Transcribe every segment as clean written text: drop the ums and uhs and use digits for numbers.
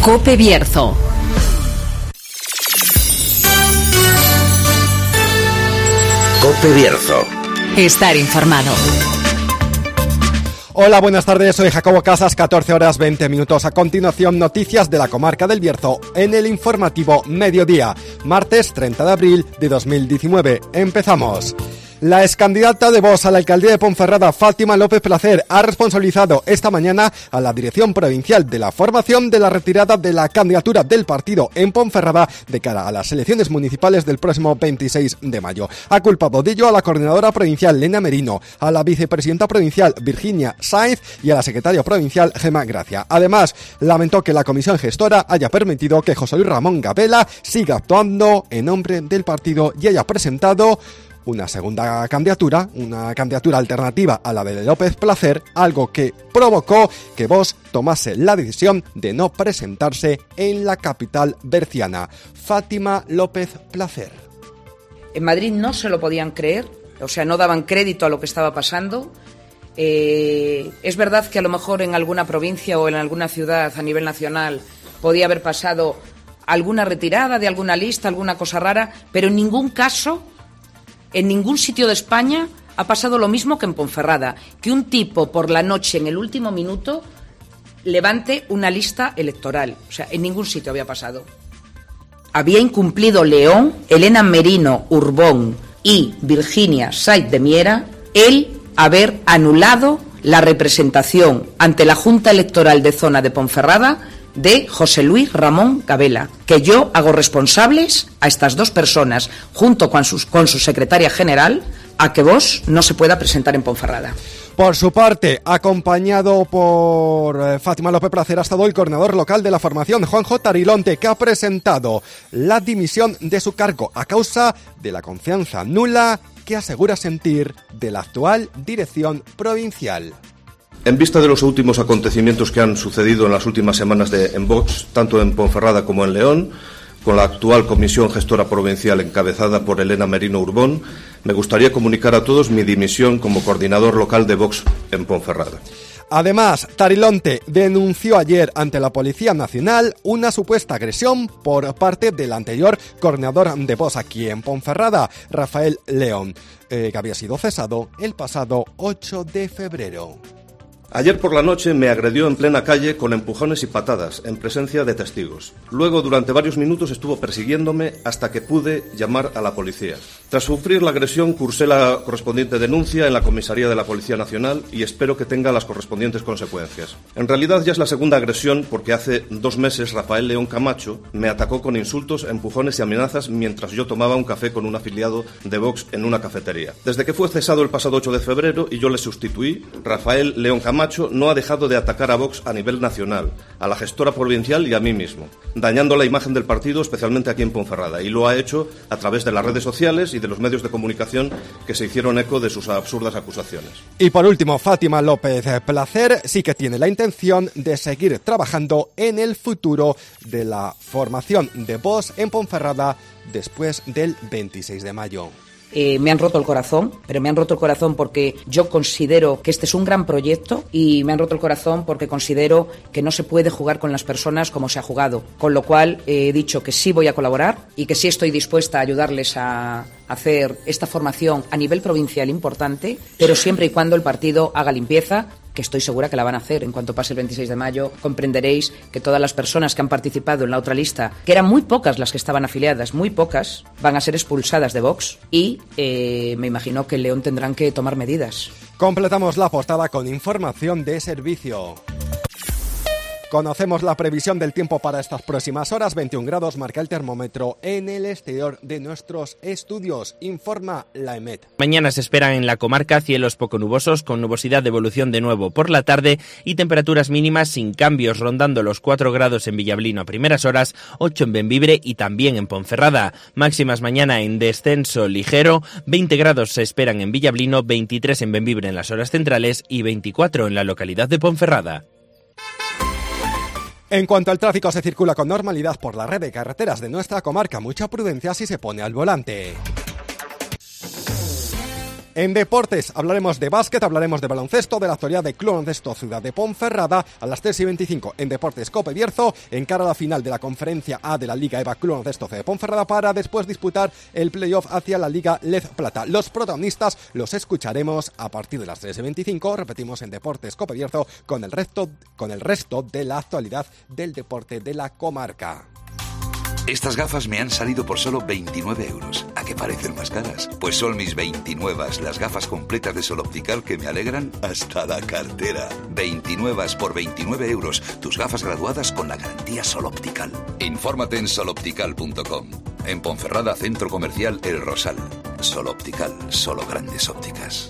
COPE Bierzo. COPE Bierzo. Estar informado. Hola, buenas tardes, soy Jacobo Casas, 14 horas 20 minutos. A continuación, noticias de la comarca del Bierzo en el informativo Mediodía, martes 30 de abril de 2019. Empezamos. La excandidata de Vox a la alcaldía de Ponferrada, Fátima López Placer, ha responsabilizado esta mañana a la Dirección Provincial de la Formación de la retirada de la candidatura del partido en Ponferrada de cara a las elecciones municipales del próximo 26 de mayo. Ha culpado de ello a la coordinadora provincial, Lena Merino, a la vicepresidenta provincial, Virginia Sáenz, y a la secretaria provincial, Gemma Gracia. Además, lamentó que la comisión gestora haya permitido que José Luis Ramón Gabela siga actuando en nombre del partido y haya presentado una segunda candidatura, una candidatura alternativa a la de López Placer, algo que provocó que Vox tomase la decisión de no presentarse en la capital berciana. Fátima López Placer. En Madrid no se lo podían creer, o sea, no daban crédito a lo que estaba pasando. Es verdad que a lo mejor en alguna provincia o en alguna ciudad a nivel nacional podía haber pasado alguna retirada de alguna lista, alguna cosa rara, pero en ningún caso, en ningún sitio de España ha pasado lo mismo que en Ponferrada, que un tipo por la noche, en el último minuto, levante una lista electoral. O sea, en ningún sitio había pasado. Había incumplido León, Elena Merino Urbón y Virginia Sáenz de Miera el haber anulado la representación ante la Junta Electoral de Zona de Ponferrada de José Luis Ramón Gabela, que yo hago responsables a estas dos personas, junto con su secretaria general, a que Vox no se pueda presentar en Ponferrada. Por su parte, acompañado por Fátima López Placer, ha estado el coordinador local de la formación, Juanjo Tarilonte, que ha presentado la dimisión de su cargo a causa de la confianza nula que asegura sentir de la actual dirección provincial. En vista de los últimos acontecimientos que han sucedido en las últimas semanas en Vox, tanto en Ponferrada como en León, con la actual comisión gestora provincial encabezada por Elena Merino Urbón, me gustaría comunicar a todos mi dimisión como coordinador local de Vox en Ponferrada. Además, Tarilonte denunció ayer ante la Policía Nacional una supuesta agresión por parte del anterior coordinador de Vox aquí en Ponferrada, Rafael León, que había sido cesado el pasado 8 de febrero. Ayer por la noche me agredió en plena calle con empujones y patadas, en presencia de testigos. Luego, durante varios minutos, estuvo persiguiéndome hasta que pude llamar a la policía. Tras sufrir la agresión, cursé la correspondiente denuncia en la comisaría de la Policía Nacional y espero que tenga las correspondientes consecuencias. En realidad ya es la segunda agresión porque hace 2 meses Rafael León Camacho me atacó con insultos, empujones y amenazas mientras yo tomaba un café con un afiliado de Vox en una cafetería. Desde que fue cesado el pasado 8 de febrero y yo le sustituí, Rafael León Camacho no ha dejado de atacar a Vox a nivel nacional, a la gestora provincial y a mí mismo, dañando la imagen del partido, especialmente aquí en Ponferrada, y lo ha hecho a través de las redes sociales y de los medios de comunicación que se hicieron eco de sus absurdas acusaciones. Y por último, Fátima López Placer sí que tiene la intención de seguir trabajando en el futuro de la formación de Vox en Ponferrada después del 26 de mayo. Me han roto el corazón, pero me han roto el corazón porque yo considero que este es un gran proyecto y me han roto el corazón porque considero que no se puede jugar con las personas como se ha jugado. Con lo cual he dicho que sí voy a colaborar y que sí estoy dispuesta a ayudarles a hacer esta formación a nivel provincial importante, pero siempre y cuando el partido haga limpieza, que estoy segura que la van a hacer. En cuanto pase el 26 de mayo, comprenderéis que todas las personas que han participado en la otra lista, que eran muy pocas las que estaban afiliadas, muy pocas, van a ser expulsadas de Vox y me imagino que en León tendrán que tomar medidas. Completamos la portada con información de servicio. Conocemos la previsión del tiempo para estas próximas horas. 21 grados marca el termómetro en el exterior de nuestros estudios, informa la EMET. Mañana se esperan en la comarca cielos poco nubosos con nubosidad de evolución de nuevo por la tarde y temperaturas mínimas sin cambios, rondando los 4 grados en Villablino a primeras horas, 8 en Bembibre y también en Ponferrada. Máximas mañana en descenso ligero, 20 grados se esperan en Villablino, 23 en Bembibre en las horas centrales y 24 en la localidad de Ponferrada. En cuanto al tráfico, se circula con normalidad por la red de carreteras de nuestra comarca. Mucha prudencia si se pone al volante. En deportes hablaremos de básquet, hablaremos de baloncesto, de la actualidad del Club Baloncesto Ciudad de Ponferrada a las 3:25 en Deportes Cope Bierzo, encara la final de la Conferencia A de la Liga EVA Club Baloncesto Ciudad de Ponferrada para después disputar el playoff hacia la Liga Lez Plata. Los protagonistas los escucharemos a partir de las 3:25, repetimos, en Deportes Cope Bierzo con el resto de la actualidad del deporte de la comarca. Estas gafas me han salido por solo 29 euros. ¿A qué parecen más caras? Pues son mis 29, las gafas completas de Sol Optical que me alegran hasta la cartera. 29 por 29 euros. Tus gafas graduadas con la garantía Sol Optical. Infórmate en soloptical.com. En Ponferrada, Centro Comercial El Rosal. Sol Optical, solo grandes ópticas.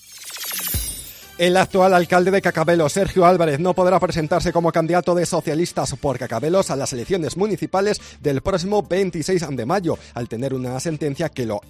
El actual alcalde de Cacabelos, Sergio Álvarez, no podrá presentarse como candidato de socialistas por Cacabelos a las elecciones municipales del próximo 26 de mayo, al tener una sentencia que lo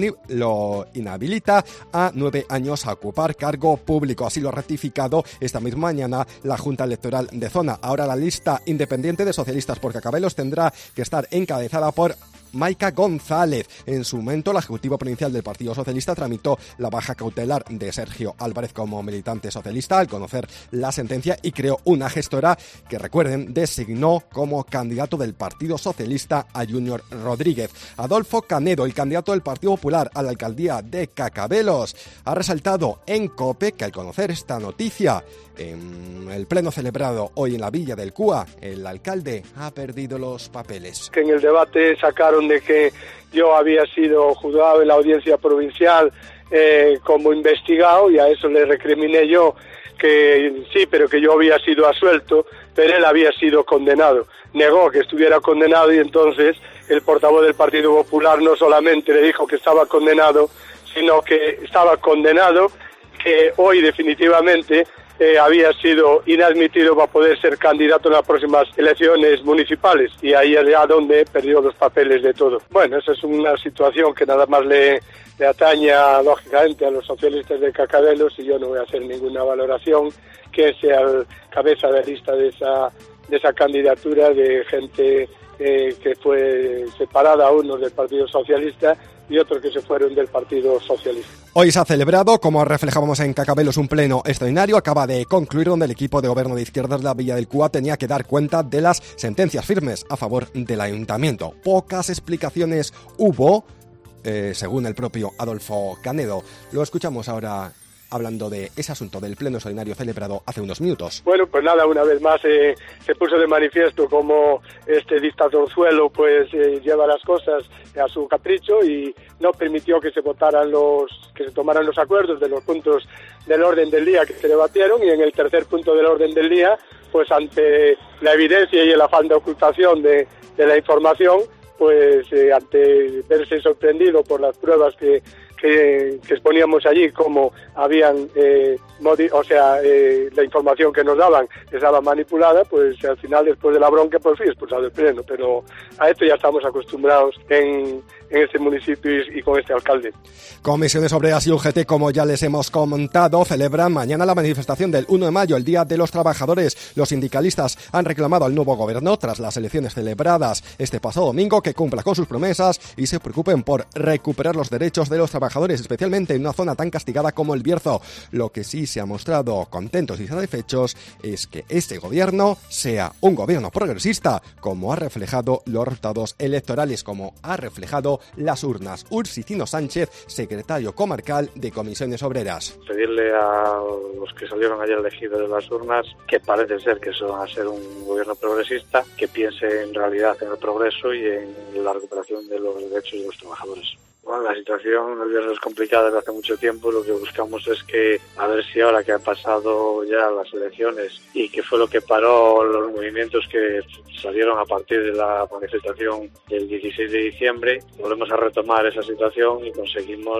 inhabilita a 9 años a ocupar cargo público. Así lo ha ratificado esta misma mañana la Junta Electoral de Zona. Ahora la lista independiente de socialistas por Cacabelos tendrá que estar encabezada por Maica González. En su momento, la Ejecutiva Provincial del Partido Socialista tramitó la baja cautelar de Sergio Álvarez como militante socialista al conocer la sentencia y creó una gestora que, recuerden, designó como candidato del Partido Socialista a Junior Rodríguez. Adolfo Canedo, el candidato del Partido Popular a la alcaldía de Cacabelos, ha resaltado en COPE que al conocer esta noticia en el pleno celebrado hoy en la Villa del Cúa, el alcalde ha perdido los papeles. Que en el debate sacaron de que yo había sido juzgado en la audiencia provincial como investigado, y a eso le recriminé yo que sí, pero que yo había sido absuelto, pero él había sido condenado. Negó que estuviera condenado, y entonces el portavoz del Partido Popular no solamente le dijo que estaba condenado, sino que estaba condenado, que hoy definitivamente había sido inadmitido para poder ser candidato en las próximas elecciones municipales, y ahí es ya donde perdió los papeles de todo. Bueno, esa es una situación que nada más le ataña lógicamente a los socialistas de Cacabelos, y yo no voy a hacer ninguna valoración que sea el cabeza de lista de esa candidatura de gente que fue separada, unos del Partido Socialista y otros que se fueron del Partido Socialista. Hoy se ha celebrado, como reflejábamos en Cacabelos, un pleno extraordinario. Acaba de concluir, donde el equipo de gobierno de izquierdas de la Villa del Cúa tenía que dar cuenta de las sentencias firmes a favor del ayuntamiento. Pocas explicaciones hubo, según el propio Adolfo Canedo. Lo escuchamos ahora hablando de ese asunto del pleno extraordinario celebrado hace unos minutos. Bueno, pues nada, una vez más se puso de manifiesto cómo este dictadorzuelo pues lleva las cosas a su capricho y no permitió que se tomaran los acuerdos de los puntos del orden del día que se debatieron, y en el tercer punto del orden del día, pues ante la evidencia y el afán de ocultación de la información, pues ante verse sorprendido por las pruebas que exponíamos allí, como habían, la información que nos daban estaba manipulada, pues al final, después de la bronca, pues fui expulsado del pleno. Pero a esto ya estamos acostumbrados en este municipio y con este alcalde. Comisiones Obreras y UGT, como ya les hemos comentado, celebran mañana la manifestación del 1 de mayo, el Día de los Trabajadores. Los sindicalistas han reclamado al nuevo gobierno, tras las elecciones celebradas este pasado domingo, que cumpla con sus promesas y se preocupen por recuperar los derechos de los trabajadores, especialmente en una zona tan castigada como el Bierzo. Lo que sí se ha mostrado contentos y satisfechos es que este gobierno sea un gobierno progresista, como ha reflejado los resultados electorales, como ha reflejado las urnas. Ursicino Sánchez, secretario comarcal de Comisiones Obreras. Pedirle a los que salieron ayer elegidos de las urnas, que parece ser que eso va a ser un gobierno progresista, que piense en realidad en el progreso y en la recuperación de los derechos de los trabajadores. Bueno, la situación del Bierzo es complicada desde hace mucho tiempo. Lo que buscamos es que, a ver si ahora que han pasado ya las elecciones y que fue lo que paró los movimientos que salieron a partir de la manifestación del 16 de diciembre, volvemos a retomar esa situación y conseguimos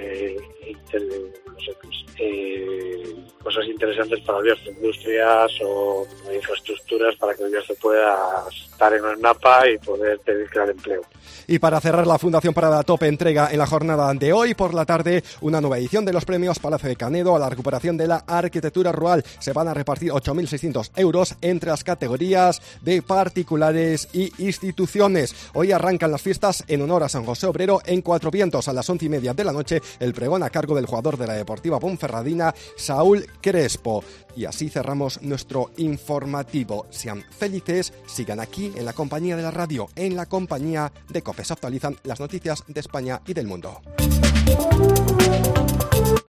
cosas interesantes para el Bierzo, industrias o infraestructuras para que el Bierzo pueda estar en el mapa y poder crear empleo. Y para cerrar, la Fundación Parada Tope entrega entrega en la jornada de hoy por la tarde una nueva edición de los premios Palacio de Canedo a la recuperación de la arquitectura rural. Se van a repartir 8.600 euros entre las categorías de particulares y instituciones. Hoy arrancan las fiestas en honor a San José Obrero en Cuatro Vientos. A las 11:30 de la noche, el pregón a cargo del jugador de la Deportiva Ponferradina, Saúl Crespo. Y así cerramos nuestro informativo. Sean felices, sigan aquí en la compañía de la radio, en la compañía de COPE. Se actualizan las noticias de España y del mundo.